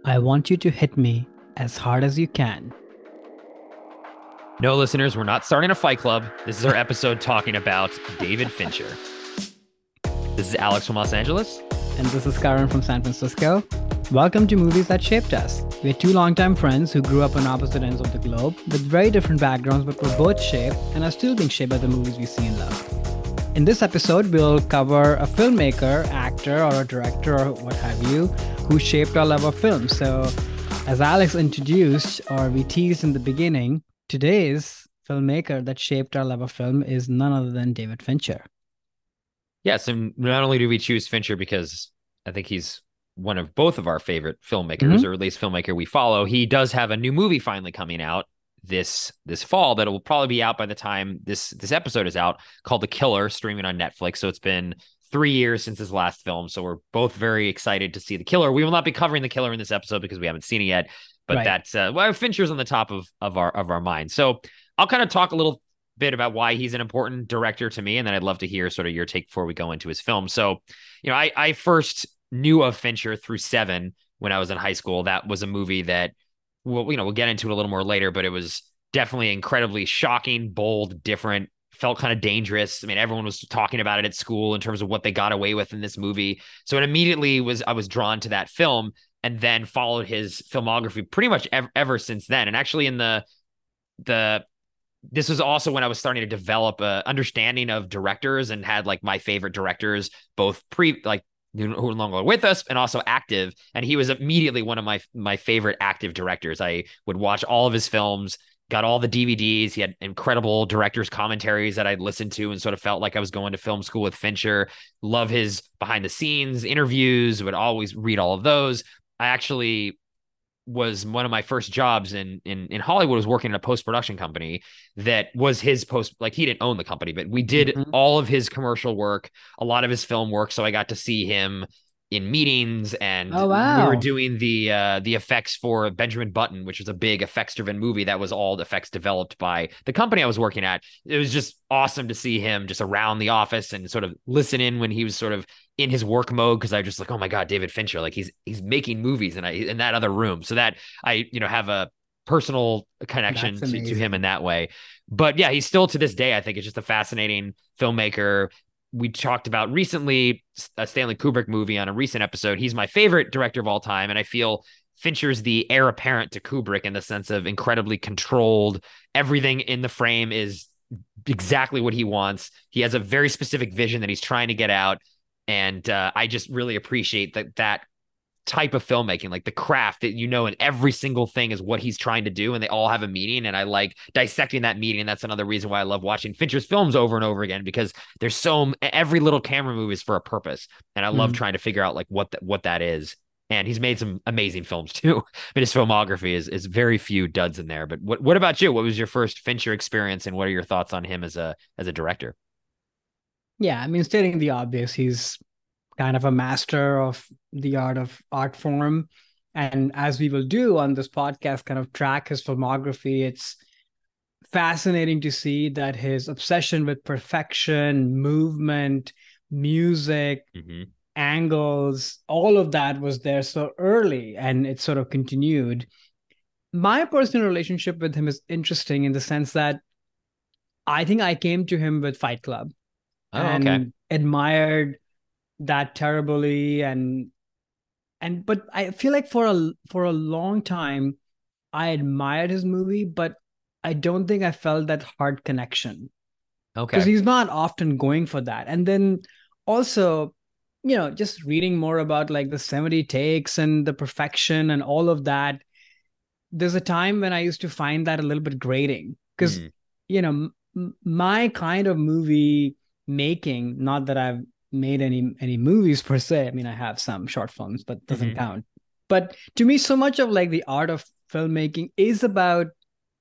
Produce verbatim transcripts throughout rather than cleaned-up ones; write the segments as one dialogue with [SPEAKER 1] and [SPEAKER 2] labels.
[SPEAKER 1] I want you to hit me as hard as you can.
[SPEAKER 2] No, listeners, we're not starting a fight club. This is our episode talking about David Fincher. This is Alex from Los Angeles.
[SPEAKER 1] And this is Karan from San Francisco. Welcome to Movies That Shaped Us. We're two longtime friends who grew up on opposite ends of the globe with very different backgrounds, but were both shaped and are still being shaped by the movies we see and love. In this episode, we'll cover a filmmaker, actor, or a director, or what have you, who shaped our love of film. So, as Alex introduced, or we teased in the beginning, today's filmmaker that shaped our love of film is none other than David Fincher.
[SPEAKER 2] Yes, and not only do we choose Fincher because I think he's one of both of our favorite filmmakers,
[SPEAKER 1] Mm-hmm.
[SPEAKER 2] or at least filmmaker we follow, he does have a new movie finally coming out this this fall that will probably be out by the time this this episode is out, called The Killer, streaming on Netflix. So it's been three years since his last film. So we're both very excited to see The Killer. We will not be covering The Killer in this episode because we haven't seen it yet, but
[SPEAKER 1] Right.
[SPEAKER 2] that's uh, well, Fincher's on the top of of our of our mind. So I'll kind of talk a little bit about why he's an important director to me, and then I'd love to hear sort of your take before we go into his film. So, you know, I I first knew of Fincher through Seven when I was in high school. That was a movie that, well, you know, we'll get into it a little more later, but it was definitely incredibly shocking, bold, different, felt kind of dangerous. I mean, everyone was talking about it at school in terms of what they got away with in this movie. So it immediately was, I was drawn to that film, and then followed his filmography pretty much ever, ever since then. And actually in the, the, this was also when I was starting to develop a understanding of directors and had like my favorite directors, both pre like who are no longer with us and also active. And he was immediately one of my my favorite active directors. I would watch all of his films, got all the D V Ds. He had incredible directors' commentaries that I'd listened to and sort of felt like I was going to film school with Fincher. Love his behind the scenes interviews, would always read all of those. I actually was one of my first jobs in in in Hollywood was working in a post-production company that was his post, like he didn't own the company, but we did
[SPEAKER 1] Mm-hmm.
[SPEAKER 2] all of his commercial work, a lot of his film work. So I got to see him in meetings, and
[SPEAKER 1] Oh,
[SPEAKER 2] we were
[SPEAKER 1] wow.
[SPEAKER 2] doing the uh the effects for Benjamin Button, which was a big effects driven movie that was all effects developed by the company I was working at. It was just awesome to see him just around the office and sort of listen in when he was sort of in his work mode, because I just like, oh my God, David Fincher, like he's he's making movies and I in that other room. So that I, you know, have a personal connection
[SPEAKER 1] That's
[SPEAKER 2] to, to him in
[SPEAKER 1] amazing.
[SPEAKER 2] that way. But yeah, he's still to this day, I think it's just a fascinating filmmaker. We talked about recently a Stanley Kubrick movie on a recent episode. He's my favorite director of all time. And I feel Fincher's the heir apparent to Kubrick in the sense of incredibly controlled. Everything in the frame is exactly what he wants. He has a very specific vision that he's trying to get out. And uh, I just really appreciate that that type of filmmaking, like the craft that, you know, and every single thing is what he's trying to do, and they all have a meaning. And I like dissecting that meaning. And that's another reason why I love watching Fincher's films over and over again, because there's so every little camera move is for a purpose, and I love
[SPEAKER 1] Mm.
[SPEAKER 2] trying to figure out like what that what that is. And he's made some amazing films too. I mean, his filmography is is very few duds in there. But what what about you? What was your first Fincher experience, and what are your thoughts on him as a as a director?
[SPEAKER 1] Yeah, I mean, stating the obvious, he's kind of a master of the art of art form. And as we will do on this podcast, kind of track his filmography, it's fascinating to see that his obsession with perfection, movement, music,
[SPEAKER 2] Mm-hmm.
[SPEAKER 1] angles, all of that was there so early and it sort of continued. My personal relationship with him is interesting in the sense that I think I came to him with Fight Club
[SPEAKER 2] Oh, okay.
[SPEAKER 1] and admired that terribly and and but I feel like for a for a long time I admired his movie, but I don't think I felt that hard connection because
[SPEAKER 2] Okay.
[SPEAKER 1] he's not often going for that. And then also, you know, just reading more about like the seventy takes and the perfection and all of that, there's a time when I used to find that a little bit grating because,
[SPEAKER 2] Mm.
[SPEAKER 1] you know, m- my kind of movie making, not that I've made any any movies per se. I mean, I have some short films, but doesn't
[SPEAKER 2] Mm-hmm.
[SPEAKER 1] count. But to me, so much of like the art of filmmaking is about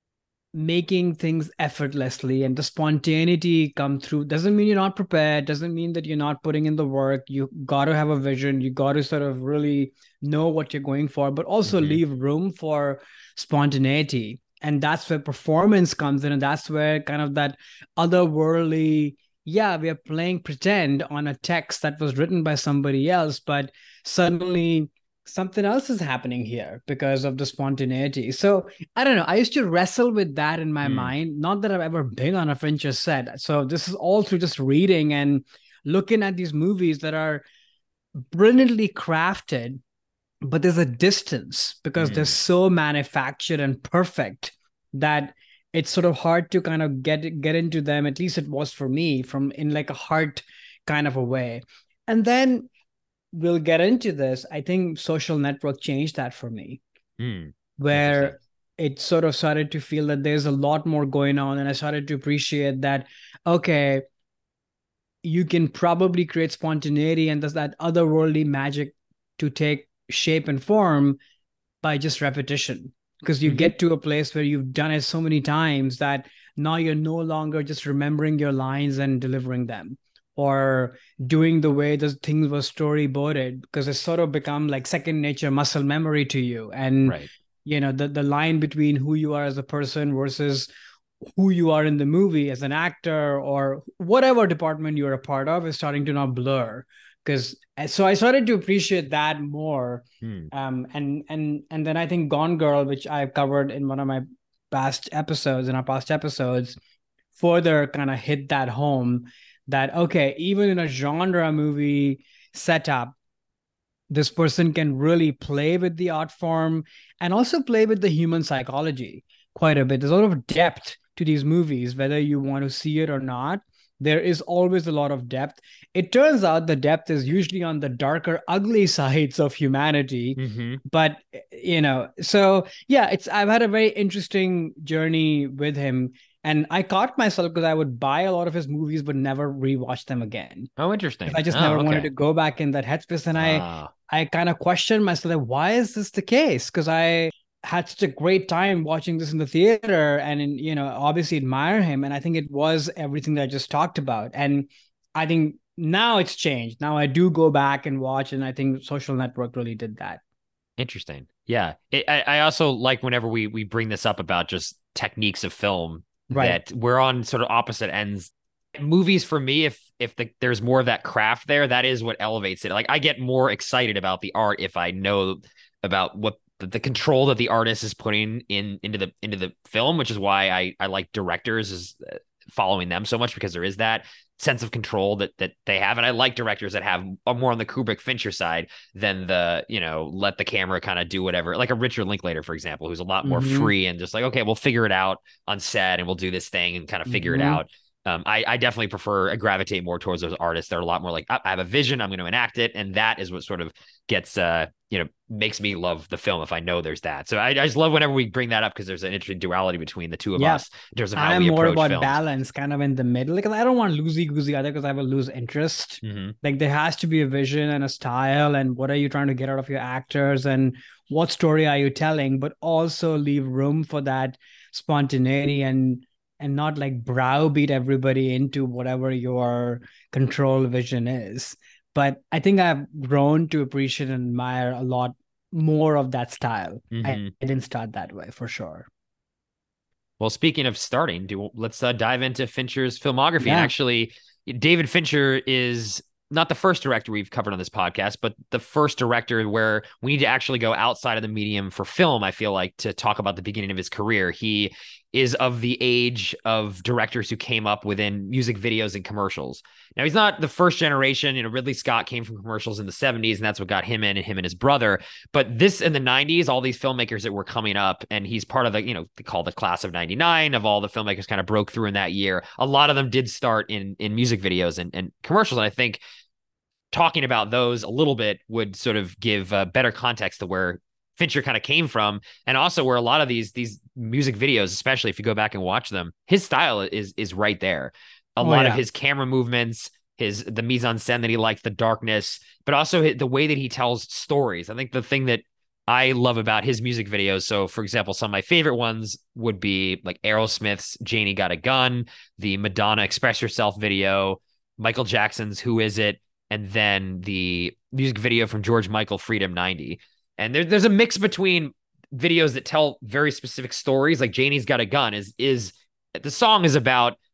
[SPEAKER 1] making things effortlessly and the spontaneity come through. Doesn't mean you're not prepared, doesn't mean that you're not putting in the work. You got to have a vision, you got to sort of really know what you're going for, but also
[SPEAKER 2] Mm-hmm.
[SPEAKER 1] leave room for spontaneity. And that's where performance comes in, and that's where kind of that otherworldly, yeah, we are playing pretend on a text that was written by somebody else, but suddenly something else is happening here because of the spontaneity. So I don't know. I used to wrestle with that in my
[SPEAKER 2] Hmm.
[SPEAKER 1] mind. Not that I've ever been on a Fincher set. So this is all through just reading and looking at these movies that are brilliantly crafted, but there's a distance because they're
[SPEAKER 2] Hmm.
[SPEAKER 1] so manufactured and perfect that it's sort of hard to kind of get get into them. At least it was for me, from in like a heart kind of a way. And then we'll get into this. I think Social Network changed that for me,
[SPEAKER 2] Hmm. Interesting.
[SPEAKER 1] where it sort of started to feel that there's a lot more going on. And I started to appreciate that, okay, you can probably create spontaneity and there's that otherworldly magic to take shape and form by just repetition. Because you
[SPEAKER 2] Hmm.
[SPEAKER 1] get to a place where you've done it so many times that now you're no longer just remembering your lines and delivering them, or doing the way the things were storyboarded, because it's sort of become like second nature, muscle memory to you. And
[SPEAKER 2] Right.
[SPEAKER 1] you know, the, the line between who you are as a person versus who you are in the movie as an actor or whatever department you're a part of is starting to now blur. Because so I started to appreciate that more.
[SPEAKER 2] Hmm.
[SPEAKER 1] Um and and and then I think Gone Girl, which I've covered in one of my past episodes, in our past episodes, further kind of hit that home, that okay, even in a genre movie setup, this person can really play with the art form and also play with the human psychology quite a bit. There's a lot of depth to these movies, whether you want to see it or not. There is always a lot of depth. It turns out the depth is usually on the darker, ugly sides of humanity.
[SPEAKER 2] Hmm.
[SPEAKER 1] But, you know, so yeah, it's, I've had a very interesting journey with him. And I caught myself because I would buy a lot of his movies, but never rewatch them again,
[SPEAKER 2] Oh,
[SPEAKER 1] because
[SPEAKER 2] interesting.
[SPEAKER 1] I just
[SPEAKER 2] Oh,
[SPEAKER 1] never wanted
[SPEAKER 2] okay.
[SPEAKER 1] to go back in that headspace. And I
[SPEAKER 2] Ah,
[SPEAKER 1] I kind of questioned myself, like, why is this the case? Because I had such a great time watching this in the theater and in, you know, obviously admire him. And I think it was everything that I just talked about. And I think now it's changed. Now I do go back and watch, and I think Social Network really did that.
[SPEAKER 2] interesting. Yeah. It, I, I also like whenever we we bring this up about just techniques of film
[SPEAKER 1] Right.
[SPEAKER 2] that we're on sort of opposite ends. Movies for me, if if the, there's more of that craft there, that is what elevates it. Like I get more excited about the art if I know about what the, the control that the artist is putting in into the into the film, which is why I I like directors is uh, following them so much, because there is that sense of control that that they have. And I like directors that have are more on the Kubrick Fincher side than the, you know, let the camera kind of do whatever. Like a Richard Linklater, for example, who's a lot more
[SPEAKER 1] Mm-hmm.
[SPEAKER 2] free and just like, okay, we'll figure it out on set and we'll do this thing and kind of figure it
[SPEAKER 1] Mm-hmm.
[SPEAKER 2] out. Um, I, I definitely prefer, I gravitate more towards those artists that are a lot more like, I, I have a vision, I'm going to enact it. And that is what sort of gets, uh, you know, makes me love the film if I know there's that. So I, I just love whenever we bring that up, because there's an interesting duality between the two of
[SPEAKER 1] Yeah.
[SPEAKER 2] us in terms of how
[SPEAKER 1] I'm
[SPEAKER 2] we
[SPEAKER 1] more
[SPEAKER 2] approach
[SPEAKER 1] about
[SPEAKER 2] films.
[SPEAKER 1] balance, kind of in the middle. Like I don't want loosey goosey either, because I will lose interest.
[SPEAKER 2] Mm-hmm.
[SPEAKER 1] Like there has to be a vision and a style, and what are you trying to get out of your actors, and what story are you telling, but also leave room for that spontaneity, and and not like browbeat everybody into whatever your control vision is. But I think I've grown to appreciate and admire a lot more of that style. I,
[SPEAKER 2] Mm-hmm.
[SPEAKER 1] I didn't start that way for sure.
[SPEAKER 2] Well, speaking of starting, do let's uh, dive into Fincher's filmography. And
[SPEAKER 1] Yeah.
[SPEAKER 2] actually, David Fincher is not the first director we've covered on this podcast, but the first director where we need to actually go outside of the medium for film, I feel like, to talk about the beginning of his career. He is of the age of directors who came up within music videos and commercials. Now, he's not the first generation. You know, Ridley Scott came from commercials in the seventies, and that's what got him in, and him and his brother. But this in the nineties, all these filmmakers that were coming up, and he's part of the, you know, they call the class of ninety-nine of all the filmmakers kind of broke through in that year. A lot of them did start in in music videos and, and commercials. And I think talking about those a little bit would sort of give uh, better context to where Fincher kind of came from, and also where a lot of these these music videos, especially if you go back and watch them, his style is is right there. A
[SPEAKER 1] Oh
[SPEAKER 2] lot of
[SPEAKER 1] yeah.
[SPEAKER 2] his camera movements, his the mise en scène that he likes, the darkness, but also the way that he tells stories. I think the thing that I love about his music videos. So, for example, some of my favorite ones would be like Aerosmith's "Janie Got a Gun," the Madonna "Express Yourself" video, Michael Jackson's "Who Is It," and then the music video from George Michael, Freedom ninety. And there, there's a mix between videos that tell very specific stories, like Janie's Got a Gun is is the song is about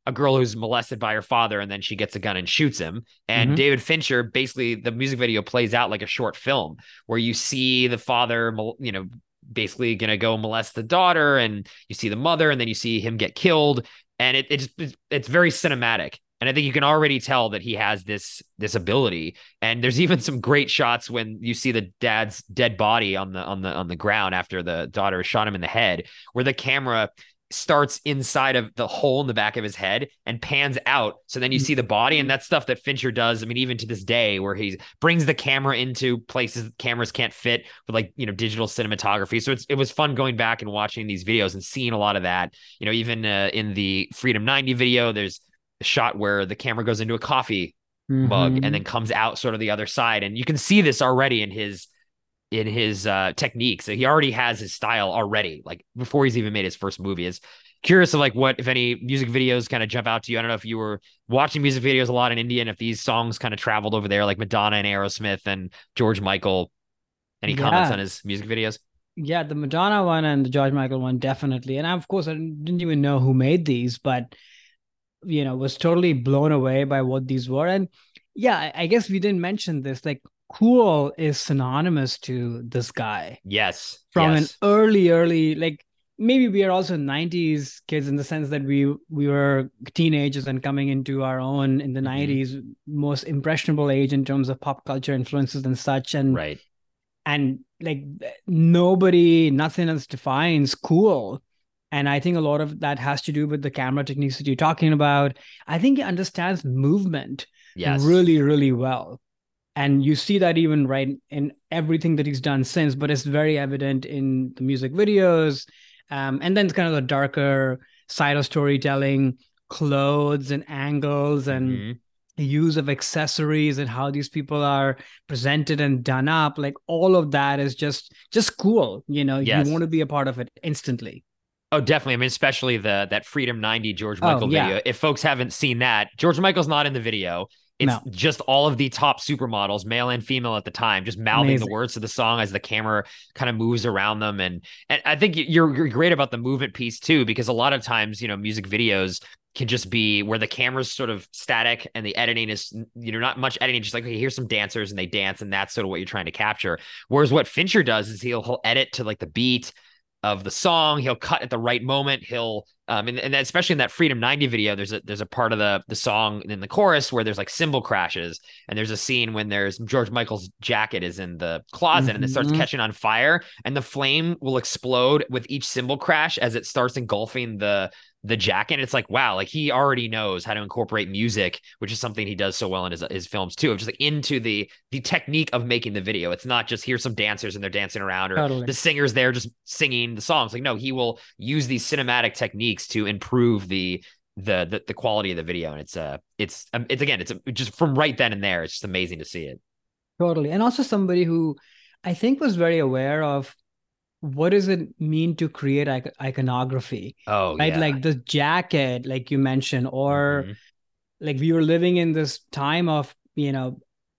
[SPEAKER 2] a girl who's molested by her father, and then she gets a gun and shoots him. And
[SPEAKER 1] Mm-hmm.
[SPEAKER 2] David Fincher, basically, the music video plays out like a short film where you see the father, you know, basically gonna go molest the daughter, and you see the mother, and then you see him get killed, and it, it just it's very cinematic. And I think you can already tell that he has this this ability. And there's even some great shots when you see the dad's dead body on the on the on the ground after the daughter shot him in the head, where the camera starts inside of the hole in the back of his head and pans out. So then you see the body, and that's stuff that Fincher does. I mean, even to this day, where he brings the camera into places cameras can't fit with, like, you know, digital cinematography. So it's, it was fun going back and watching these videos and seeing a lot of that. You know, even uh, in the Freedom ninety video, there's a shot where the camera goes into a coffee mm-hmm. mug and then comes out sort of the other side. And you can see this already in his in his uh, technique. So he already has his style already, like before he's even made his first movie. Is curious of like what, if any music videos kind of jump out to you. I don't know if you were watching music videos a lot in India and if these songs kind of traveled over there, like Madonna and Aerosmith and George Michael. Any yeah. comments on his music videos?
[SPEAKER 1] Yeah, the Madonna one and the George Michael one, definitely. And I, of course, I didn't even know who made these, but, you know, was totally blown away by what these were. And yeah, I guess we didn't mention this, like, cool is synonymous to this guy.
[SPEAKER 2] Yes.
[SPEAKER 1] From
[SPEAKER 2] yes.
[SPEAKER 1] an early, early, like maybe we are also nineties kids in the sense that we we were teenagers and coming into our own in the mm-hmm. nineties, most impressionable age in terms of pop culture influences and such. And
[SPEAKER 2] right.
[SPEAKER 1] And like nobody, nothing else defines cool. And I think a lot of that has to do with the camera techniques that you're talking about. I think he understands movement
[SPEAKER 2] yes.
[SPEAKER 1] really, really well. And you see that even right in everything that he's done since, but it's very evident in the music videos. Um, and then it's kind of the darker side of storytelling, clothes and angles and mm-hmm. use of accessories and how these people are presented and done up. Like all of that is just, just cool. You know, yes. you want to be a part of it instantly.
[SPEAKER 2] Oh, definitely. I mean, especially the that Freedom ninety George Michael oh, yeah. video. If folks haven't seen that, George Michael's not in the video. It's no. just all of the top supermodels, male and female at the time, just mouthing Amazing. the words to the song as the camera kind of moves around them. And and I think you're, you're great about the movement piece too, because a lot of times, you know, music videos can just be where the camera's sort of static and the editing is, you know, not much editing, just like, okay, here's some dancers and they dance, and that's sort of what you're trying to capture. Whereas what Fincher does is he'll, he'll edit to like the beat of the song. He'll cut at the right moment. He'll um and, and especially in that Freedom ninety video, there's a there's a part of the the song in the chorus where there's like cymbal crashes, and there's a scene when there's George Michael's jacket is in the closet mm-hmm. and it starts catching on fire, and the flame will explode with each cymbal crash as it starts engulfing the the jacket. It's like, wow, like he already knows how to incorporate music, which is something he does so well in his, his films too, of just like into the the technique of making the video. It's not just here's some dancers and they're dancing around, or totally. the singers there just singing the songs. Like, no, he will use these cinematic techniques to improve the the the, the quality of the video. And it's uh it's um, it's again, it's a, just from right then and there, it's just amazing to see it.
[SPEAKER 1] Totally. And also somebody who I think was very aware of what does it mean to create iconography?
[SPEAKER 2] Oh,
[SPEAKER 1] right.
[SPEAKER 2] Yeah.
[SPEAKER 1] Like the jacket, like you mentioned, or mm-hmm. like we were living in this time of, you know,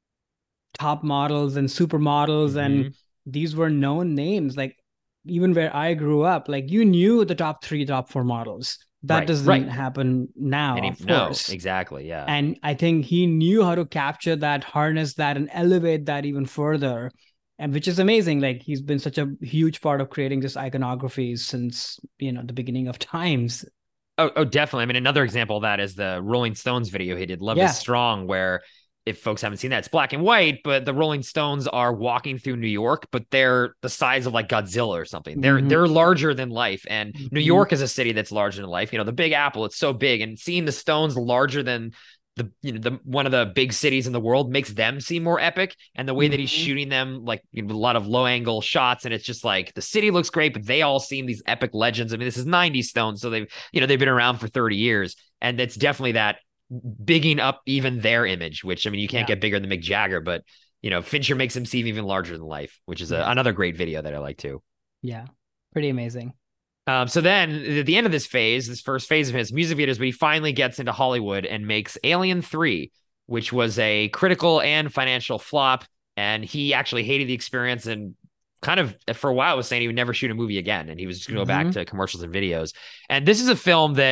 [SPEAKER 1] top models and supermodels, mm-hmm. and these were known names. Like even where I grew up, like you knew the top three, top four models. That right, doesn't right. happen now, Any, of course.
[SPEAKER 2] No, exactly, yeah.
[SPEAKER 1] And I think he knew how to capture that, harness that, and elevate that even further. And which is amazing. Like he's been such a huge part of creating this iconography since, you know, the beginning of times.
[SPEAKER 2] Oh, oh, definitely. I mean, another example of that is the Rolling Stones video he did, Love yeah. is Strong, where if folks haven't seen that, it's black and white, but the Rolling Stones are walking through New York, but they're the size of like Godzilla or something. They're mm-hmm. they're larger than life. And mm-hmm. New York is a city that's larger than life. You know, the Big Apple, it's so big. And seeing the Stones larger than the you know the one of the big cities in the world makes them seem more epic. And the way mm-hmm. that he's shooting them, like, you know, a lot of low angle shots, and it's just like the city looks great, but they all seem these epic legends. I mean, this is nineties Stones, so they've you know they've been around for thirty years, and it's definitely that bigging up even their image. Which, I mean, you can't yeah. get bigger than Mick Jagger, but you know Fincher makes him seem even larger than life, which is a, yeah. another great video that I like too.
[SPEAKER 1] Yeah, pretty amazing.
[SPEAKER 2] Um, so then at the end of this phase, this first phase of his music videos, but he finally gets into Hollywood and makes Alien three, which was a critical and financial flop. And he actually hated the experience and kind of for a while was saying he would never shoot a movie again. And he was just going to mm-hmm. go back to commercials and videos. And this is a film that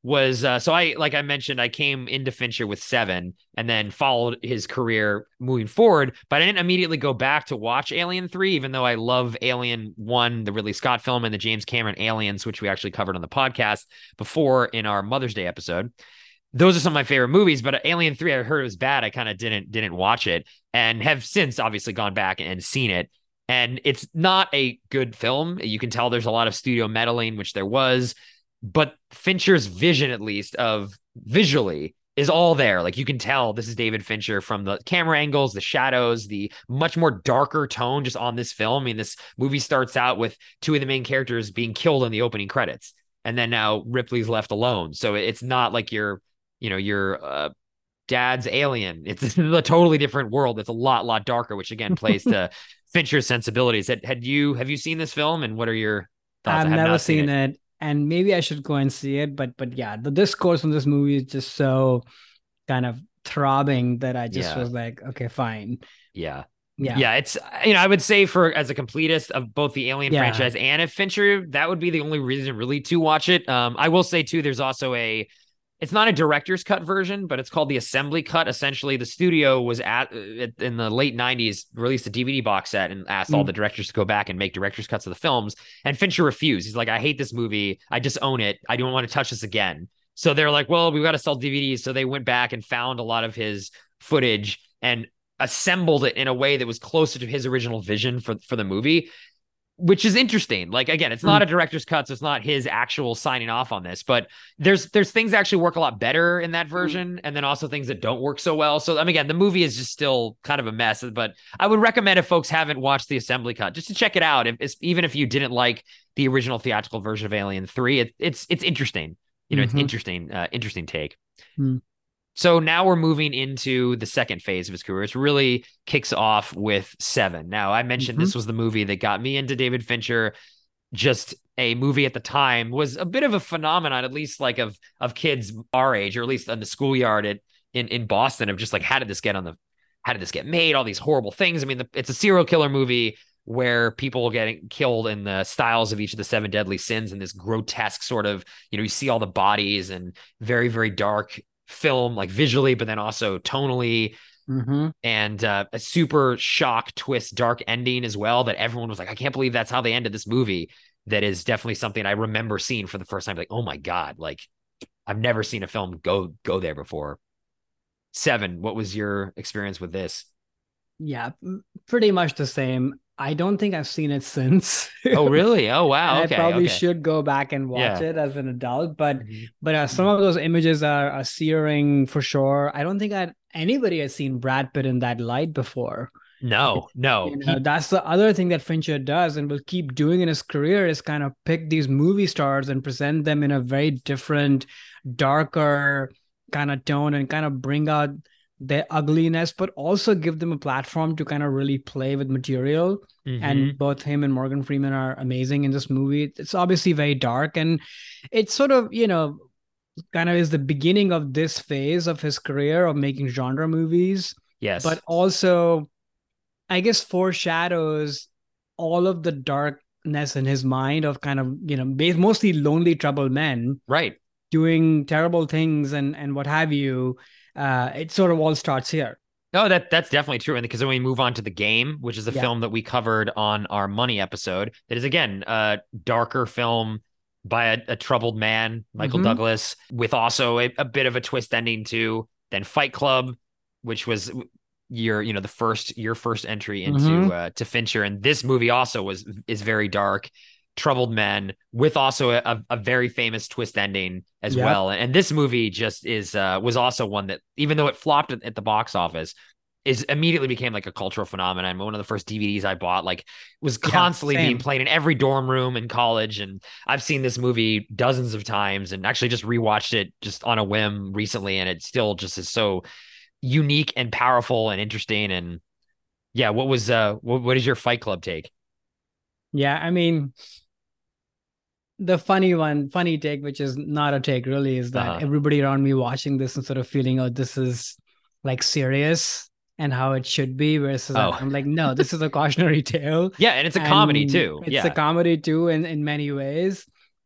[SPEAKER 2] was uh, so I like I mentioned I came into Fincher with Seven and then followed his career moving forward, but I didn't immediately go back to watch Alien three, even though I love Alien one, the Ridley Scott film, and the James Cameron Aliens, which we actually covered on the podcast before in our Mother's Day episode. Those are some of my favorite movies, but Alien three, I heard it was bad. I kind of didn't didn't watch it and have since obviously gone back and seen it. And it's not a good film. You can tell there's a lot of studio meddling, which there was. But Fincher's vision, at least, of visually is all there. Like you can tell this is David Fincher from the camera angles, the shadows, the much more darker tone just on this film. I mean, this movie starts out with two of the main characters being killed in the opening credits. And then now Ripley's left alone. So it's not like your, you know, your uh, dad's Alien. It's a totally different world. It's a lot, lot darker, which again plays to Fincher's sensibilities. Had, had you, have you seen this film and what are your thoughts?
[SPEAKER 1] I've
[SPEAKER 2] I have
[SPEAKER 1] never
[SPEAKER 2] not seen,
[SPEAKER 1] seen
[SPEAKER 2] it.
[SPEAKER 1] it. And maybe I should go and see it, but but yeah, the discourse on this movie is just so kind of throbbing that I just
[SPEAKER 2] Yeah.
[SPEAKER 1] was like, okay, fine.
[SPEAKER 2] Yeah.
[SPEAKER 1] Yeah.
[SPEAKER 2] Yeah. It's, you know, I would say for as a completist of both the Alien
[SPEAKER 1] Yeah.
[SPEAKER 2] franchise and of Fincher, that would be the only reason really to watch it. Um, I will say too, there's also a, it's not a director's cut version, but it's called the assembly cut. Essentially, the studio was at in the late nineties released a D V D box set and asked mm. all the directors to go back and make director's cuts of the films. And Fincher refused. He's like, I hate this movie. I just own it. I don't want to touch this again. So they're like, well, we've got to sell D V Ds. So they went back and found a lot of his footage and assembled it in a way that was closer to his original vision for, for the movie, which is interesting. Like, again, it's not a director's cut, so it's not his actual signing off on this, but there's there's things that actually work a lot better in that version, and then also things that don't work so well. So, I mean, again, the movie is just still kind of a mess, but I would recommend if folks haven't watched the assembly cut, just to check it out. If even if you didn't like the original theatrical version of Alien three, it, it's it's interesting. You know, mm-hmm. it's interesting, uh, interesting take. Mm. So now we're moving into the second phase of his career. It really kicks off with Seven. Now, I mentioned mm-hmm. this was the movie that got me into David Fincher. Just a movie at the time was a bit of a phenomenon, at least like of of kids our age, or at least on the schoolyard at in in Boston, of just like, how did this get on the, how did this get made? All these horrible things. I mean, the, it's a serial killer movie where people are getting killed in the styles of each of the seven deadly sins in this grotesque sort of, you know, you see all the bodies and very, very dark film, like visually, but then also tonally, mm-hmm. and uh, a super shock twist, dark ending as well, that everyone was like, I can't believe that's how they ended this movie. That is definitely something I remember seeing for the first time. Like, oh my God, like I've never seen a film go, go there before. Seven, what was your experience with this?
[SPEAKER 1] Yeah, pretty much the same. I don't think I've seen it since.
[SPEAKER 2] Oh, really? Oh, wow. Okay,
[SPEAKER 1] I probably
[SPEAKER 2] okay.
[SPEAKER 1] should go back and watch
[SPEAKER 2] yeah.
[SPEAKER 1] it as an adult, but
[SPEAKER 2] mm-hmm.
[SPEAKER 1] but uh, some of those images are, are searing for sure. I don't think I'd, anybody has seen Brad Pitt in that light before.
[SPEAKER 2] No, no.
[SPEAKER 1] You know,
[SPEAKER 2] he...
[SPEAKER 1] That's the other thing that Fincher does and will keep doing in his career, is kind of pick these movie stars and present them in a very different, darker kind of tone and kind of bring out their ugliness, but also give them a platform to kind of really play with material. Mm-hmm. And both him and Morgan Freeman are amazing in this movie. It's obviously very dark, and it's sort of, you know, kind of is the beginning of this phase of his career of making genre movies.
[SPEAKER 2] Yes.
[SPEAKER 1] But also, I guess, foreshadows all of the darkness in his mind of kind of, you know, mostly lonely, troubled men.
[SPEAKER 2] Right.
[SPEAKER 1] Doing terrible things and, and what have you. Uh, it sort of all starts here.
[SPEAKER 2] No, that that's definitely true. And because then we move on to The Game, which is a yeah. film that we covered on our Money episode, that is, again, a darker film by a, a troubled man, Michael mm-hmm. Douglas, with also a, a bit of a twist ending too. Then Fight Club, which was your, you know, the first, your first entry into mm-hmm. uh, to Fincher. And this movie also was, is very dark. Troubled men, with also a, a very famous twist ending as yep. well. And this movie just is uh, was also one that, even though it flopped at, at the box office, is immediately became like a cultural phenomenon. One of the first D V Ds I bought, like, was constantly yeah, being played in every dorm room in college. And I've seen this movie dozens of times, and actually just rewatched it just on a whim recently, and it still just is so unique and powerful and interesting. And yeah, what was uh what, what is your Fight Club take?
[SPEAKER 1] Yeah, I mean, the funny one, funny take, which is not a take really, is that uh-huh. everybody around me watching this and sort of feeling, oh, this is like serious and how it should be. Versus oh. I'm like, no, this is a cautionary tale.
[SPEAKER 2] Yeah. And it's a and comedy too.
[SPEAKER 1] It's
[SPEAKER 2] yeah.
[SPEAKER 1] a comedy too in, in many ways.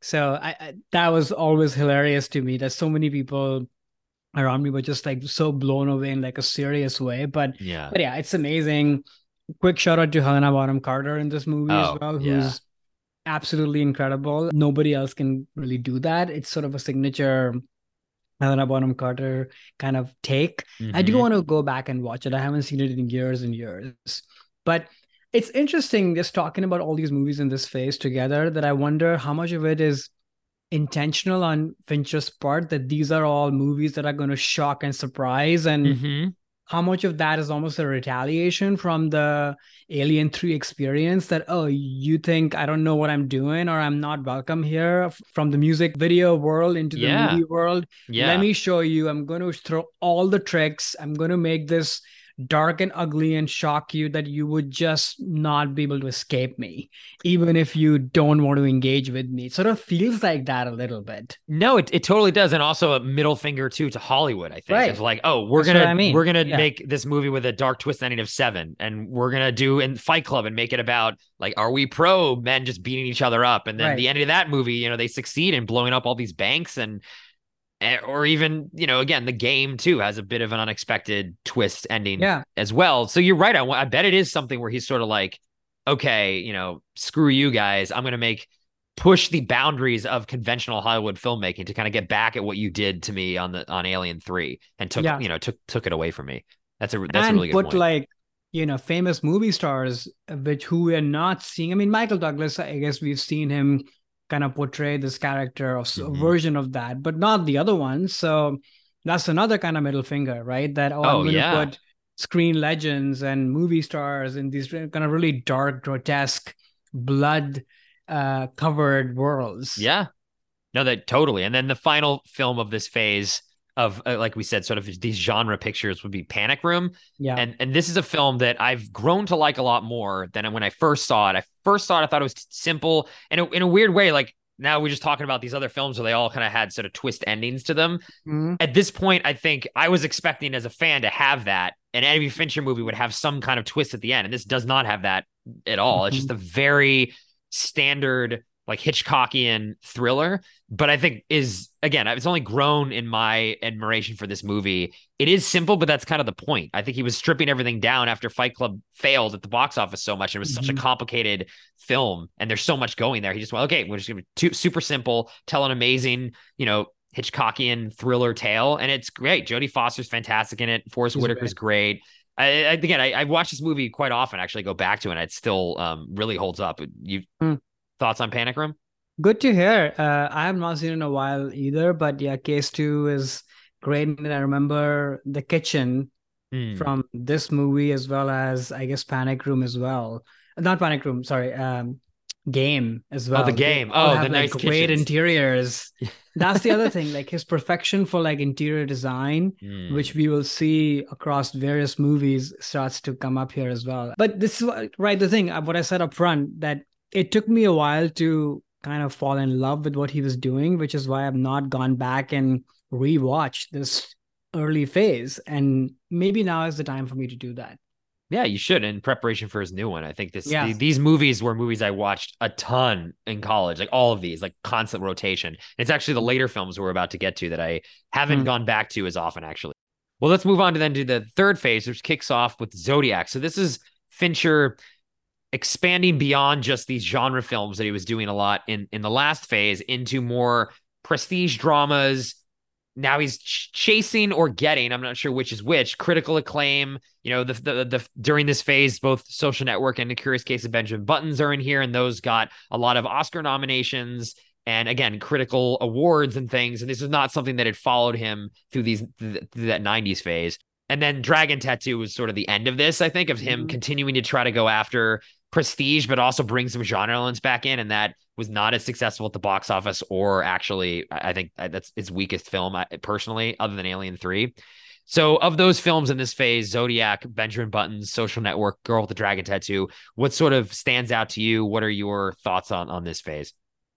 [SPEAKER 1] So I, I that was always hilarious to me that so many people around me were just like so blown away in like a serious way. But
[SPEAKER 2] Yeah.
[SPEAKER 1] but yeah, it's amazing. Quick shout out to Helena Bonham Carter in this movie as
[SPEAKER 2] Oh,
[SPEAKER 1] well,
[SPEAKER 2] yeah.
[SPEAKER 1] who's absolutely incredible. Nobody else can really do that. It's sort of a signature Helena Bonham Carter kind of take. I do
[SPEAKER 2] Hmm.
[SPEAKER 1] want to go back and watch it. I haven't seen it in years and years. But it's interesting just talking about all these movies in this phase together that I wonder how much of it is intentional on Fincher's part that these are all movies that are going to shock and surprise, and
[SPEAKER 2] Hmm.
[SPEAKER 1] how much of that is almost a retaliation from the Alien three experience that, oh, you think I don't know what I'm doing or I'm not welcome here f- from the music video world into the
[SPEAKER 2] Yeah.
[SPEAKER 1] movie world. Let
[SPEAKER 2] Yeah.
[SPEAKER 1] me show you. I'm going to throw all the tricks. I'm going to make this dark and ugly and shock you that you would just not be able to escape me, even if you don't want to engage with me. It sort of feels like that a little bit.
[SPEAKER 2] No, it, it totally does. And also a middle finger too to Hollywood, I think. Of
[SPEAKER 1] Right.
[SPEAKER 2] like, oh, we're
[SPEAKER 1] That's what
[SPEAKER 2] gonna
[SPEAKER 1] I
[SPEAKER 2] we're
[SPEAKER 1] mean.
[SPEAKER 2] gonna
[SPEAKER 1] Yeah.
[SPEAKER 2] make this movie with a dark twist ending of seven, and we're gonna do in Fight Club and make it about like, are we pro men just beating each other up? And then
[SPEAKER 1] Right.
[SPEAKER 2] the end of that movie, you know, they succeed in blowing up all these banks and eh, or even, you know, again, the game too has a bit of an unexpected twist ending
[SPEAKER 1] Yeah.
[SPEAKER 2] as well. So you're right. I, I bet it is something where he's sort of like, okay, you know, screw you guys. I'm going to make push the boundaries of conventional Hollywood filmmaking to kind of get back at what you did to me on the on Alien three and took,
[SPEAKER 1] Yeah.
[SPEAKER 2] you know, took took it away from me. That's a that's a really
[SPEAKER 1] And
[SPEAKER 2] good
[SPEAKER 1] put
[SPEAKER 2] point.
[SPEAKER 1] like, you know, famous movie stars, uh, which who we are not seeing. I mean, Michael Douglas, I guess we've seen him kind of portray this character or a
[SPEAKER 2] Mm-hmm.
[SPEAKER 1] version of that, but not the other ones. So that's another kind of middle finger, right? That, oh, I'm
[SPEAKER 2] Oh
[SPEAKER 1] going to
[SPEAKER 2] yeah.
[SPEAKER 1] put screen legends and movie stars in these kind of really dark, grotesque, blood uh, covered worlds.
[SPEAKER 2] Yeah. No, that totally. And then the final film of this phase of, uh, like we said, sort of these genre pictures would be Panic Room.
[SPEAKER 1] Yeah.
[SPEAKER 2] And and this is a film that I've grown to like a lot more than when I first saw it. I first saw it, I thought it was simple and in, in a weird way. Like now we're just talking about these other films where they all kind of had sort of twist endings to them.
[SPEAKER 1] Mhm.
[SPEAKER 2] At this point, I think I was expecting as a fan to have that. An Eddie Fincher movie would have some kind of twist at the end. And this does not have that at all. It's just
[SPEAKER 1] Mhm.
[SPEAKER 2] a very standard, like Hitchcockian thriller, but I think is again, it's only grown in my admiration for this movie. It is simple, but that's kind of the point. I think he was stripping everything down after Fight Club failed at the box office so much. And it was such a
[SPEAKER 1] Mhm.
[SPEAKER 2] complicated film, and there's so much going there. He just went, okay, we're just gonna be super simple, tell an amazing, you know, Hitchcockian thriller tale, and it's great. Jodie Foster's fantastic in it. Forrest
[SPEAKER 1] He's
[SPEAKER 2] Whitaker's
[SPEAKER 1] great.
[SPEAKER 2] great. I, I again, I, I watch this movie quite often. Actually, go back to it. And it still um, really holds up. You
[SPEAKER 1] Mm.
[SPEAKER 2] thoughts on Panic Room?
[SPEAKER 1] Good to hear. Uh, I have not seen it in a while either, but yeah, Case two is great. And I remember The Kitchen
[SPEAKER 2] Mm.
[SPEAKER 1] from this movie as well as I guess Panic Room as well. Not Panic Room, sorry. Um, Game as
[SPEAKER 2] Oh, the
[SPEAKER 1] well. They
[SPEAKER 2] game.
[SPEAKER 1] all
[SPEAKER 2] Oh, the
[SPEAKER 1] have like
[SPEAKER 2] nice
[SPEAKER 1] great
[SPEAKER 2] kitchens.
[SPEAKER 1] interiors. That's the other thing, like his perfection for like interior design,
[SPEAKER 2] Mm.
[SPEAKER 1] which we will see across various movies, starts to come up here as well. But this is what, right, the thing, uh, what I said up front, that it took me a while to kind of fall in love with what he was doing, which is why I've not gone back and rewatched this early phase. And maybe now is the time for me to do that.
[SPEAKER 2] Yeah, you should in preparation for his new one. I think this
[SPEAKER 1] Yeah.
[SPEAKER 2] the, these movies were movies I watched a ton in college, like all of these, like constant rotation. It's actually the later films we're about to get to that I haven't
[SPEAKER 1] Hmm.
[SPEAKER 2] gone back to as often, actually. Well, let's move on to then to the third phase, which kicks off with Zodiac. So this is Fincher expanding beyond just these genre films that he was doing a lot in in the last phase into more prestige dramas. Now he's ch- chasing or getting, I'm not sure which is which, critical acclaim. You know, the, the the during this phase, both Social Network and The Curious Case of Benjamin Buttons are in here, and those got a lot of Oscar nominations and again critical awards and things. And this is not something that had followed him through these th- through that nineties phase. And then Dragon Tattoo was sort of the end of this, I think, of him
[SPEAKER 1] Mhm.
[SPEAKER 2] continuing to try to go after prestige, but also bring some genre elements back in. And that was not as successful at the box office, or actually, I think that's its weakest film personally, other than Alien three. So, of those films in this phase, Zodiac, Benjamin Button's Social Network, Girl with the Dragon Tattoo, what sort of stands out to you? What are your thoughts on on this phase?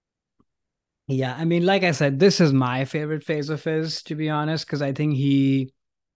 [SPEAKER 1] Yeah, I mean, like I said, this is my favorite phase of his, to be honest, because I think he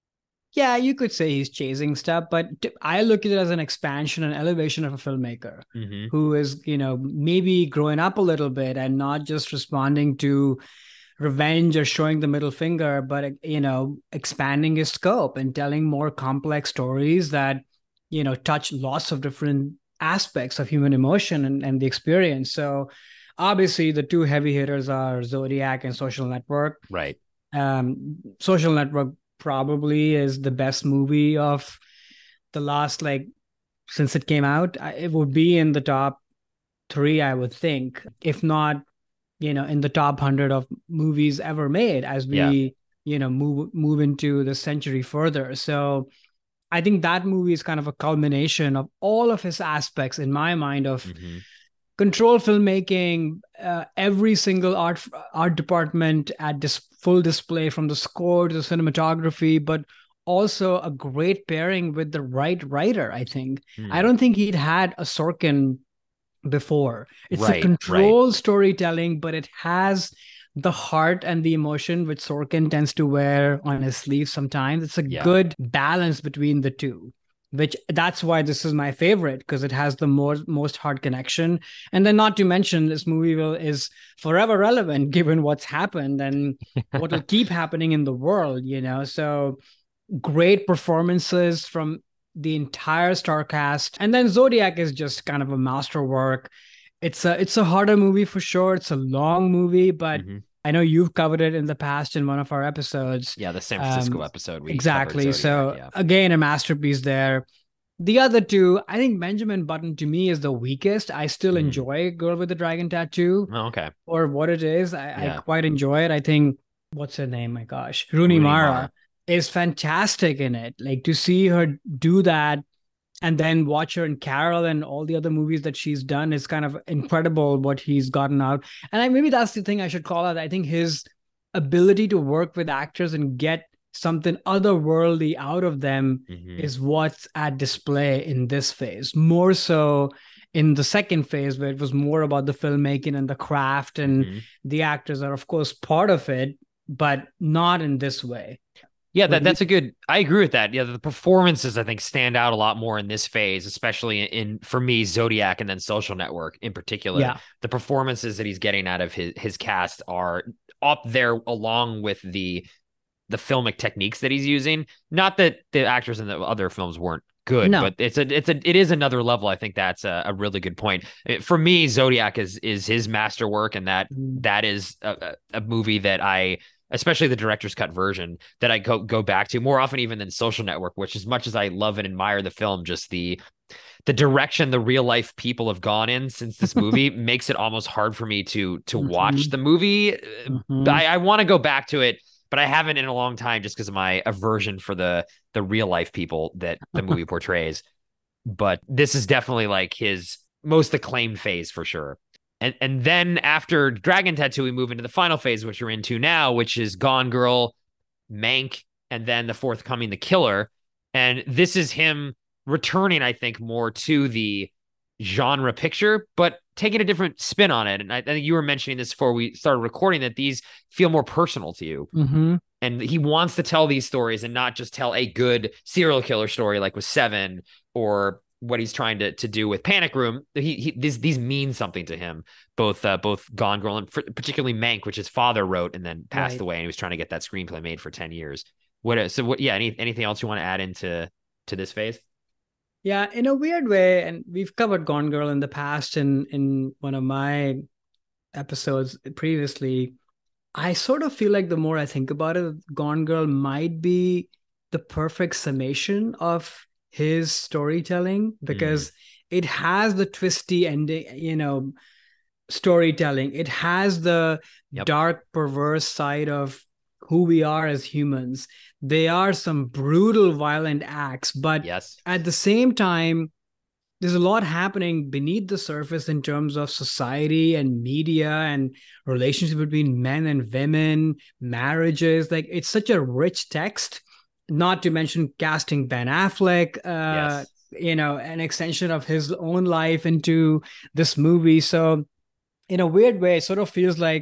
[SPEAKER 1] Yeah, you could say he's chasing stuff, but t- I look at it as an expansion and elevation of a filmmaker
[SPEAKER 2] Mm-hmm.
[SPEAKER 1] who is, you know, maybe growing up a little bit and not just responding to revenge or showing the middle finger, but, you know, expanding his scope and telling more complex stories that, you know, touch lots of different aspects of human emotion and, and the experience. So obviously the two heavy hitters are Zodiac and Social Network.
[SPEAKER 2] Right.
[SPEAKER 1] Um, Social Network probably is the best movie of the last, like, since it came out. It would be in the top three, I would think, if not, you know, in the top hundred of movies ever made as
[SPEAKER 2] Yeah.
[SPEAKER 1] we, you know, move move into the century further. So I think that movie is kind of a culmination of all of his aspects in my mind of
[SPEAKER 2] Mm-hmm.
[SPEAKER 1] control filmmaking, uh, every single art art department at this full display, from the score to the cinematography, but also a great pairing with the right writer. I think I
[SPEAKER 2] Mm.
[SPEAKER 1] don't think he'd had a Sorkin before. It's a
[SPEAKER 2] Right. Right.
[SPEAKER 1] controlled storytelling, but it has the heart and the emotion which Sorkin tends to wear on his sleeve sometimes. It's a
[SPEAKER 2] Yeah.
[SPEAKER 1] good balance between the two, which that's why this is my favorite, because it has the more most heart connection. And then not to mention this movie will is forever relevant given what's happened and what will keep happening in the world, you know. So great performances from the entire star cast. And then Zodiac is just kind of a masterwork. It's a it's a harder movie for sure. It's a long movie, but
[SPEAKER 2] Mm-hmm.
[SPEAKER 1] I know you've covered it in the past in one of our episodes.
[SPEAKER 2] Yeah. The San Francisco
[SPEAKER 1] Um,
[SPEAKER 2] episode we covered
[SPEAKER 1] exactly.
[SPEAKER 2] Zodiac.
[SPEAKER 1] So
[SPEAKER 2] Yeah.
[SPEAKER 1] again, a masterpiece there. The other two, I think Benjamin Button to me is the weakest. I still
[SPEAKER 2] Mm.
[SPEAKER 1] enjoy Girl with the Dragon Tattoo
[SPEAKER 2] Oh, okay.
[SPEAKER 1] or what it is. I, I
[SPEAKER 2] Yeah.
[SPEAKER 1] quite enjoy it. I think what's her name? My gosh, Rooney
[SPEAKER 2] Rooney
[SPEAKER 1] Mara
[SPEAKER 2] Mara.
[SPEAKER 1] is fantastic in it. Like to see her do that and then watch her in Carol and all the other movies that she's done is kind of incredible what he's gotten out. And I maybe that's the thing I should call out. I think his ability to work with actors and get something otherworldly out of them
[SPEAKER 2] Mm-hmm.
[SPEAKER 1] is what's at display in this phase, more so in the second phase where it was more about the filmmaking and the craft, and
[SPEAKER 2] Mm-hmm.
[SPEAKER 1] the actors are of course part of it, but not in this way.
[SPEAKER 2] Yeah,
[SPEAKER 1] What
[SPEAKER 2] that
[SPEAKER 1] do you
[SPEAKER 2] that's a good. I agree with that. Yeah, the performances I think stand out a lot more in this phase, especially in, in for me Zodiac and then Social Network in particular.
[SPEAKER 1] Yeah.
[SPEAKER 2] The performances that he's getting out of his his cast are up there along with the the filmic techniques that he's using. Not that the actors in the other films weren't good,
[SPEAKER 1] No.
[SPEAKER 2] but it's a it's a it is another level. I think that's a, a really good point. It, for me, Zodiac is is his masterwork, and that
[SPEAKER 1] Mm.
[SPEAKER 2] that is a, a movie that I, especially the director's cut version, that I go go back to more often even than Social Network, which as much as I love and admire the film, just the the direction the real life people have gone in since this movie makes it almost hard for me to to watch
[SPEAKER 1] Mhm.
[SPEAKER 2] the movie.
[SPEAKER 1] Mhm.
[SPEAKER 2] I, I want to go back to it, but I haven't in a long time just because of my aversion for the the real life people that the movie portrays. But this is definitely like his most acclaimed phase for sure. And and then after Dragon Tattoo, we move into the final phase, which we're into now, which is Gone Girl, Mank, and then the forthcoming The Killer. And this is him returning, I think, more to the genre picture, but taking a different spin on it. And I, I think you were mentioning this before we started recording that these feel more personal to you.
[SPEAKER 1] Mhm.
[SPEAKER 2] And he wants to tell these stories and not just tell a good serial killer story like with Seven or what he's trying to, to do with Panic Room. He, he these these mean something to him. Both uh, both Gone Girl and particularly Mank, which his father wrote and then passed
[SPEAKER 1] Right.
[SPEAKER 2] away, and he was trying to get that screenplay made for ten years. What so what? Yeah. Any anything else you want to add into to this phase?
[SPEAKER 1] Yeah, in a weird way, and we've covered Gone Girl in the past in in one of my episodes previously. I sort of feel like the more I think about it, Gone Girl might be the perfect summation of his storytelling
[SPEAKER 2] Mm,
[SPEAKER 1] because it has the twisty ending, you know, storytelling. It has the
[SPEAKER 2] yep.
[SPEAKER 1] dark, perverse side of who we are as humans. They are some brutal, violent acts, but
[SPEAKER 2] Yes.
[SPEAKER 1] at the same time, there's a lot happening beneath the surface in terms of society and media and relationship between men and women, marriages. Like it's such a rich text, not to mention casting Ben Affleck, uh,
[SPEAKER 2] Yes.
[SPEAKER 1] you know, an extension of his own life into this movie. So in a weird way, it sort of feels like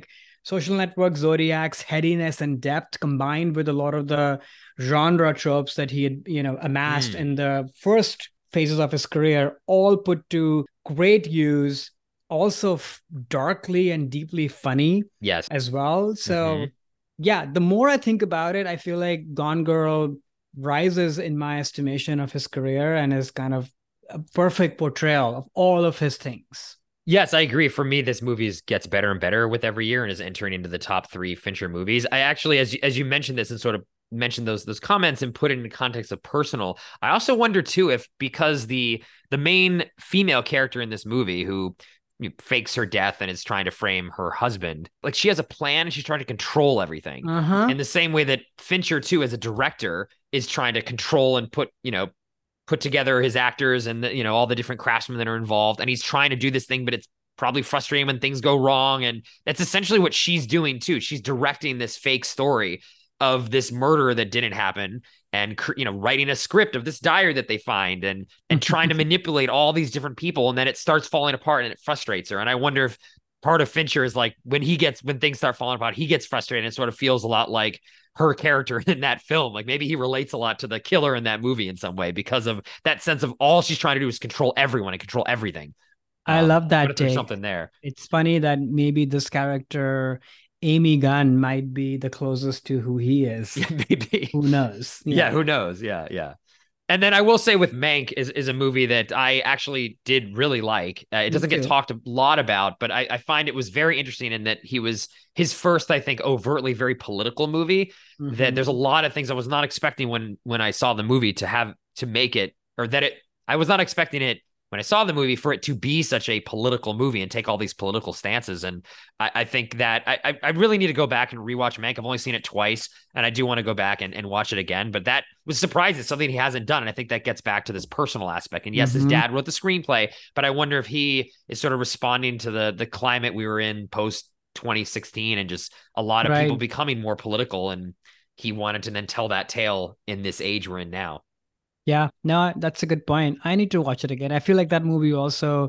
[SPEAKER 1] Social Network, Zodiac's headiness and depth combined with a lot of the genre tropes that he had, you know, amassed
[SPEAKER 2] Mm.
[SPEAKER 1] in the first phases of his career, all put to great use. Also f- darkly and deeply funny
[SPEAKER 2] Yes.
[SPEAKER 1] as well.
[SPEAKER 2] Hmm.
[SPEAKER 1] So yeah, the more I think about it, I feel like Gone Girl rises in my estimation of his career and is kind of a perfect portrayal of all of his things.
[SPEAKER 2] Yes, I agree. For me, this movie is, gets better and better with every year and is entering into the top three Fincher movies. I actually, as you, as you mentioned this and sort of mentioned those those comments and put it in the context of personal, I also wonder too if because the the main female character in this movie who you know, fakes her death and is trying to frame her husband, like she has a plan and she's trying to control everything.
[SPEAKER 1] Uh-huh.
[SPEAKER 2] In the same way that Fincher too, as a director, is trying to control and put you know put together his actors and the, you know all the different craftsmen that are involved, and he's trying to do this thing, but it's probably frustrating when things go wrong, and that's essentially what she's doing too. She's directing this fake story of this murder that didn't happen, and you know writing a script of this diary that they find, and and trying to manipulate all these different people, and then it starts falling apart and it frustrates her. And I wonder if part of Fincher is like when he gets when things start falling apart, he gets frustrated, and it sort of feels a lot like her character in that film. Like maybe he relates a lot to the killer in that movie in some way because of that sense of all she's trying to do is control everyone and control everything.
[SPEAKER 1] I
[SPEAKER 2] Um,
[SPEAKER 1] love
[SPEAKER 2] what
[SPEAKER 1] that
[SPEAKER 2] if there's
[SPEAKER 1] take.
[SPEAKER 2] something there?
[SPEAKER 1] It's funny that maybe this character, Amy Gunn, might be the closest to who he is.
[SPEAKER 2] Yeah, maybe.
[SPEAKER 1] Who knows?
[SPEAKER 2] Yeah,
[SPEAKER 1] Yeah.
[SPEAKER 2] who knows? Yeah, yeah. And then I will say with Mank is, is a movie that I actually did really like. Uh, it
[SPEAKER 1] Me
[SPEAKER 2] doesn't get
[SPEAKER 1] too.
[SPEAKER 2] talked a lot about, but I, I find it was very interesting in that he was his first, I think, overtly very political movie. That there's a
[SPEAKER 1] Mm-hmm.
[SPEAKER 2] lot of things I was not expecting when when I saw the movie to have to make it, or that it I was not expecting it when I saw the movie for it to be such a political movie and take all these political stances. And I, I think that I, I really need to go back and rewatch Mank. I've only seen it twice, and I do want to go back and, and watch it again. But that was surprising. It's something he hasn't done. And I think that gets back to this personal aspect. And yes, his
[SPEAKER 1] Mm-hmm.
[SPEAKER 2] dad wrote the screenplay, but I wonder if he is sort of responding to the the climate we were in post twenty sixteen and just a lot of people
[SPEAKER 1] Right.
[SPEAKER 2] becoming more political. And he wanted to then tell that tale in this age we're in now.
[SPEAKER 1] Yeah. No, that's a good point. I need to watch it again. I feel like that movie also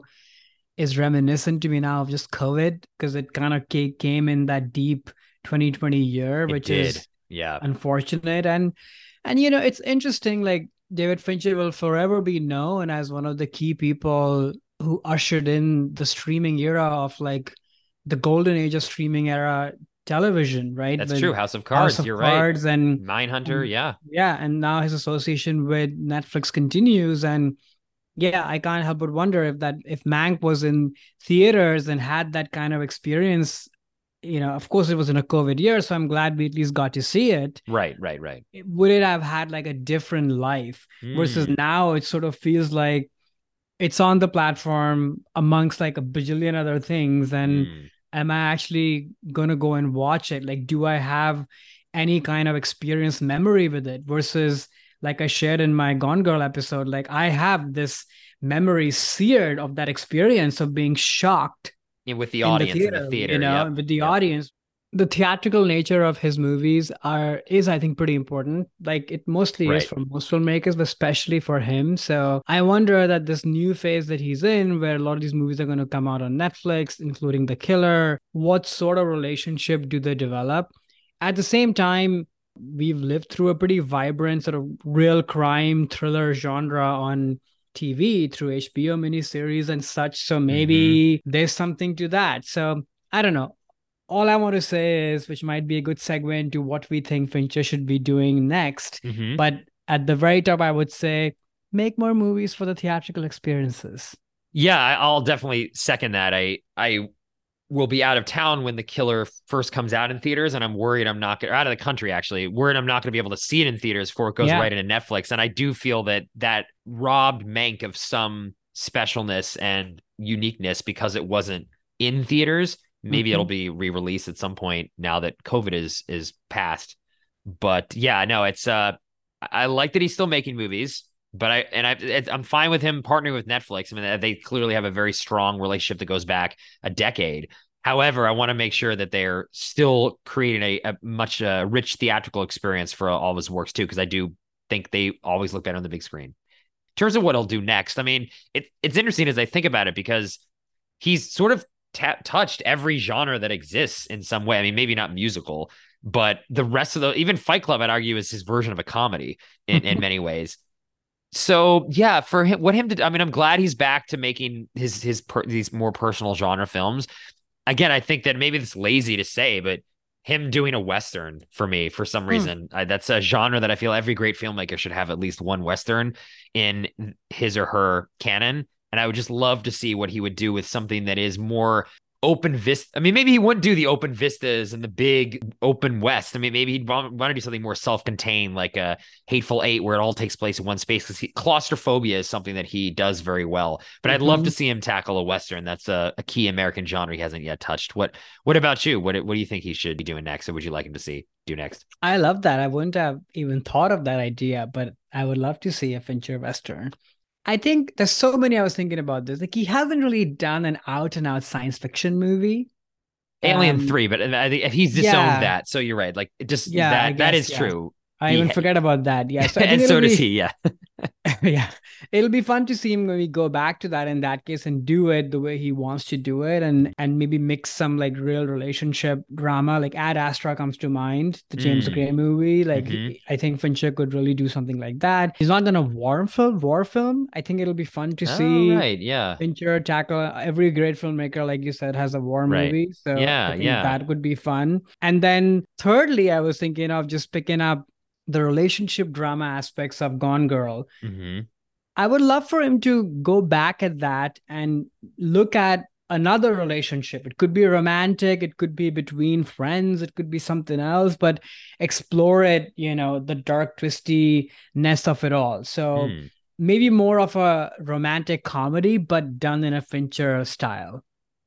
[SPEAKER 1] is reminiscent to me now of just COVID because it kind of came in that deep twenty twenty year,
[SPEAKER 2] It
[SPEAKER 1] which
[SPEAKER 2] did.
[SPEAKER 1] is
[SPEAKER 2] Yeah.
[SPEAKER 1] unfortunate. And and you know, it's interesting, like David Fincher will forever be known as one of the key people who ushered in the streaming era of like the golden age of streaming era television, right?
[SPEAKER 2] That's
[SPEAKER 1] With
[SPEAKER 2] true. House of
[SPEAKER 1] House
[SPEAKER 2] Cards.
[SPEAKER 1] of
[SPEAKER 2] You're right.
[SPEAKER 1] Cards and
[SPEAKER 2] Mindhunter.
[SPEAKER 1] and
[SPEAKER 2] Yeah.
[SPEAKER 1] yeah, and now his association with Netflix continues. And yeah, I can't help but wonder if that if Mank was in theaters and had that kind of experience, you know, of course it was in a COVID year, so I'm glad we at least got to see it.
[SPEAKER 2] Right. Right. Right.
[SPEAKER 1] Would it have had like a different life versus
[SPEAKER 2] Mm,
[SPEAKER 1] now it sort of feels like it's on the platform amongst like a bajillion other things, and
[SPEAKER 2] mm.
[SPEAKER 1] am I actually gonna go and watch it? Like, do I have any kind of experience memory with it versus like I shared in my Gone Girl episode, like I have this memory seared of that experience of being shocked
[SPEAKER 2] Yeah, with the
[SPEAKER 1] in the
[SPEAKER 2] audience in the
[SPEAKER 1] theater, you
[SPEAKER 2] theater.
[SPEAKER 1] know,
[SPEAKER 2] Yep.
[SPEAKER 1] with the
[SPEAKER 2] Yep.
[SPEAKER 1] audience. The theatrical nature of his movies are is, I think, pretty important. Like it mostly is
[SPEAKER 2] Right.
[SPEAKER 1] for most filmmakers, but especially for him. So I wonder that this new phase that he's in, where a lot of these movies are going to come out on Netflix, including The Killer, what sort of relationship do they develop? At the same time, we've lived through a pretty vibrant sort of real crime thriller genre on T V through H B O miniseries and such. So
[SPEAKER 2] Mm-hmm.
[SPEAKER 1] maybe there's something to that. So I don't know. All I want to say is, which might be a good segue into what we think Fincher should be doing next.
[SPEAKER 2] Mm-hmm.
[SPEAKER 1] But at the very top, I would say make more movies for the theatrical experiences.
[SPEAKER 2] Yeah, I- I'll definitely second that. I I will be out of town when The Killer first comes out in theaters, and I'm worried I'm not gonna, out of the country actually, worried I'm not going to be able to see it in theaters before it goes
[SPEAKER 1] Yeah.
[SPEAKER 2] right into Netflix. And I do feel that that robbed Mank of some specialness and uniqueness because it wasn't in theaters. Maybe it'll
[SPEAKER 1] Mhm.
[SPEAKER 2] be re-released at some point now that COVID is is past. But yeah, no, it's uh I like that he's still making movies, but I and I I'm fine with him partnering with Netflix. I mean, they clearly have a very strong relationship that goes back a decade. However, I want to make sure that they're still creating a, a much uh, rich theatrical experience for all of his works too, because I do think they always look better on the big screen. In terms of what he'll do next, I mean, it, it's interesting as I think about it because he's sort of ta- touched every genre that exists in some way. I mean, maybe not musical, but the rest of the, even Fight Club, I'd argue, is his version of a comedy in, in many ways. So yeah, for him, what him to, I mean, I'm glad he's back to making his, his, per, these more personal genre films. Again, I think that maybe it's lazy to say, but him doing a Western for me, for some reason, mm. I, that's a genre that I feel every great filmmaker should have at least one Western in his or her canon. And I would just love to see what he would do with something that is more open vista. I mean, maybe he wouldn't do the open vistas and the big open West. I mean, maybe he'd want, want to do something more self-contained, like a Hateful Eight, where it all takes place in one space. Because claustrophobia is something that he does very well. But mm-hmm. I'd love to see him tackle a Western. That's a, a key American genre he hasn't yet touched. What What about you? What What do you think he should be doing next, or would you like him to see do next?
[SPEAKER 1] I love that. I wouldn't have even thought of that idea, but I would love to see a Fincher Western. I think there's so many I was thinking about this. Like, he hasn't really done an out and out science fiction movie.
[SPEAKER 2] Alien
[SPEAKER 1] um,
[SPEAKER 2] three, but I think he's disowned yeah. that. So you're right. Like, it just yeah, that guess, that is yeah. true.
[SPEAKER 1] I
[SPEAKER 2] he,
[SPEAKER 1] even forget about that. Yeah.
[SPEAKER 2] So I think and so be, does he. Yeah.
[SPEAKER 1] yeah. It'll be fun to see him maybe go back to that in that case and do it the way he wants to do it, and and maybe mix some like real relationship drama. Like Ad Astra comes to mind, the James mm. Gray movie. Like mm-hmm. he, I think Fincher could really do something like that. He's not done a war film. War film. I think it'll be fun to
[SPEAKER 2] oh,
[SPEAKER 1] see.
[SPEAKER 2] Right. Yeah.
[SPEAKER 1] Fincher tackle. Every great filmmaker, like you said, has a war right. movie. So
[SPEAKER 2] yeah,
[SPEAKER 1] I think
[SPEAKER 2] yeah.
[SPEAKER 1] that would be fun. And then thirdly, I was thinking of just picking up the relationship drama aspects of Gone Girl.
[SPEAKER 2] Mm-hmm.
[SPEAKER 1] I would love for him to go back at that and look at another relationship. It could be romantic, it could be between friends, it could be something else, but explore it, you know, the dark twistiness of it all. So mm. maybe more of a romantic comedy, but done in a Fincher style.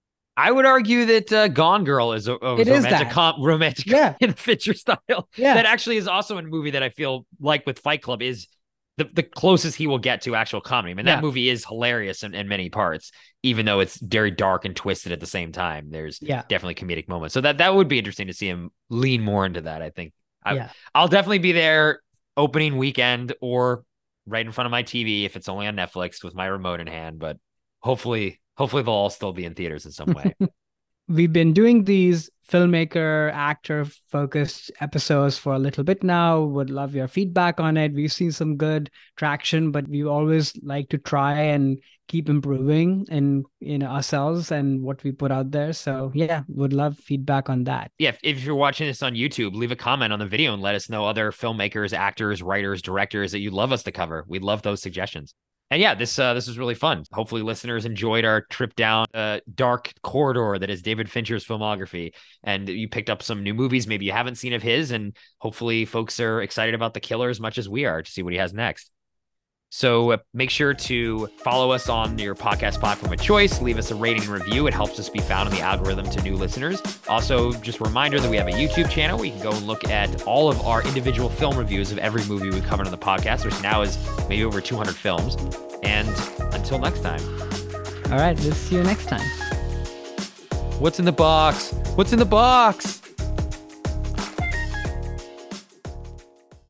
[SPEAKER 2] I would argue that uh, Gone Girl is a, a
[SPEAKER 1] it
[SPEAKER 2] romantic,
[SPEAKER 1] is
[SPEAKER 2] com- romantic
[SPEAKER 1] yeah.
[SPEAKER 2] in Fincher style.
[SPEAKER 1] Yeah.
[SPEAKER 2] That actually is also a movie that I feel like with Fight Club is the, the closest he will get to actual comedy. I mean, that yeah. movie is hilarious in, in many parts, even though it's very dark and twisted at the same time. There's
[SPEAKER 1] yeah.
[SPEAKER 2] definitely comedic moments. So that, that would be interesting to see him lean more into that, I think. I,
[SPEAKER 1] yeah.
[SPEAKER 2] I'll definitely be there opening weekend or right in front of my T V if it's only on Netflix with my remote in hand. But hopefully, hopefully they'll all still be in theaters in some way.
[SPEAKER 1] We've been doing these filmmaker, actor focused episodes for a little bit now. Would love your feedback on it. We've seen some good traction, but we always like to try and keep improving in, you know, ourselves and what we put out there. So yeah, would love feedback on that.
[SPEAKER 2] Yeah. If, if you're watching this on YouTube, leave a comment on the video and let us know other filmmakers, actors, writers, directors that you'd love us to cover. We'd love those suggestions. And yeah, this uh, this was really fun. Hopefully listeners enjoyed our trip down a dark corridor that is David Fincher's filmography. And you picked up some new movies maybe you haven't seen of his. And hopefully folks are excited about The Killer as much as we are to see what he has next. So uh, make sure to follow us on your podcast platform of choice. Leave us a rating and review. It helps us be found in the algorithm to new listeners. Also, just a reminder that we have a YouTube channel where you can go and look at all of our individual film reviews of every movie we covered on the podcast, which now is maybe over two hundred films. And until next time.
[SPEAKER 1] All right, we'll see you next time.
[SPEAKER 2] What's in the box? What's in the box?